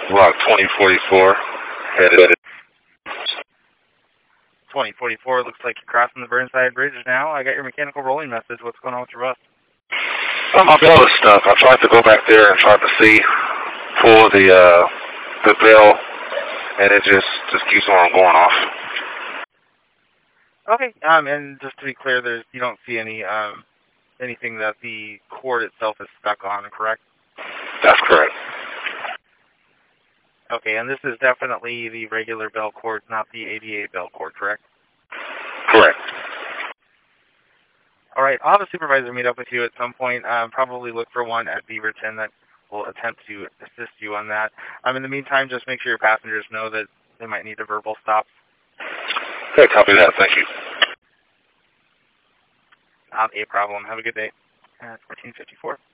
Block 2044, headed. 2044, looks like you're crossing the Burnside Bridge now. I got your mechanical rolling message. What's going on with your bus? My bell is stuck. I tried to go back there and try to pull the bell, and it just keeps on going off. Okay, and just to be clear, you don't see anything that the cord itself is stuck on, correct? That's correct. Okay, and this is definitely the regular bell cord, not the ADA bell cord, correct? Correct. All right, I'll have a supervisor meet up with you at some point. Probably look for one at Beaverton that will attempt to assist you on that. In the meantime, just make sure your passengers know that they might need a verbal stop. Okay, copy that. Thank you. Not a problem. Have a good day. 1454.